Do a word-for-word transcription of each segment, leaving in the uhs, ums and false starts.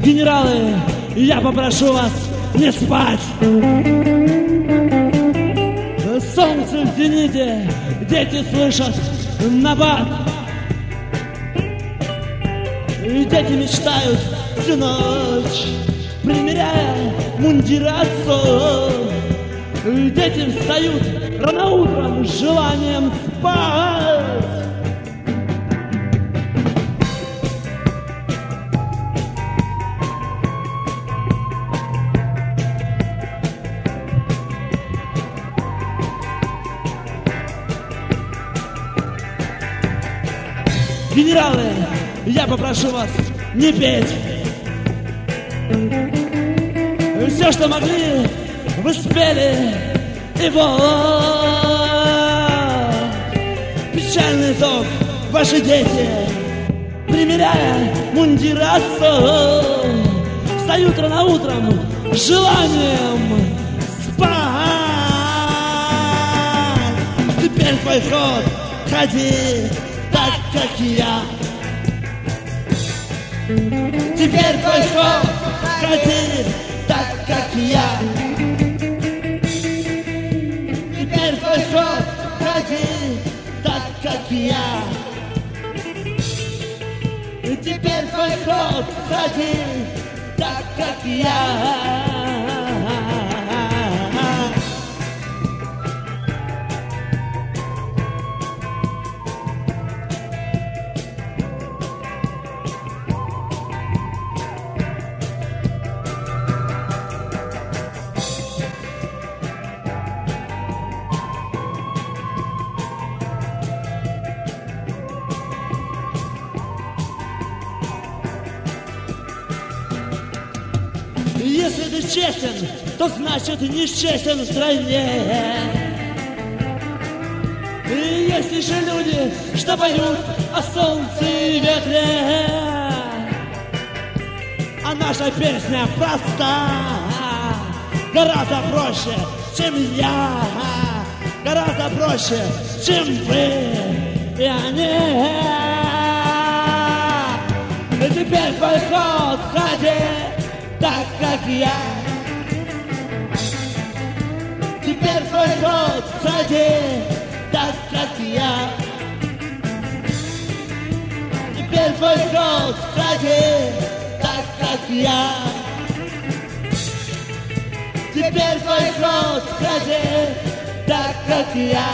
Генералы, я попрошу вас не спать. Солнце в зените, дети слышат набат. И дети мечтают всю ночь, примеряя мундиры отцов. И дети встают рано утром с желанием спать. Генералы, я попрошу вас не петь. Все, что могли, вы спели. И вот печальный итог. Ваши дети, примеряя мундиры отцов, встают рано утром с желанием спать. Теперь твой ход, ходи так, как я. Теперь твой ход, ходи так, как я. Теперь твой ход, ходи так, как я. Теперь твой ход, ходи так, как я. Если ты честен, то значит нечестен втройне. И есть еще люди, что поют о солнце и ветре. А наша песня проста, гораздо проще, чем я, гораздо проще, чем вы и они. И теперь твой ход, ходи так, как я. Теперь твой ход, ходи так, как я. Теперь твой ход, ходи так, как я. Теперь твой ход, ходи так, как я.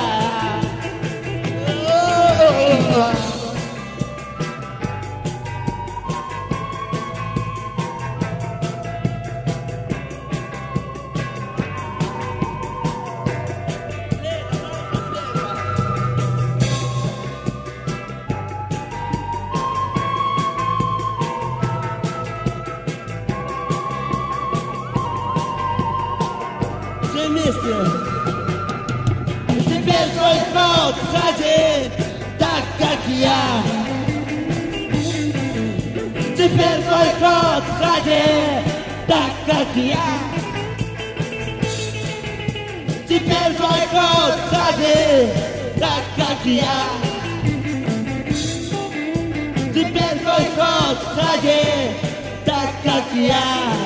Вместе. Теперь твой ход, ходи так, как я. Теперь твой ход, ходи так, как я. Теперь твой ход, ходи так, как я. Теперь твой ход, ходи так, как я.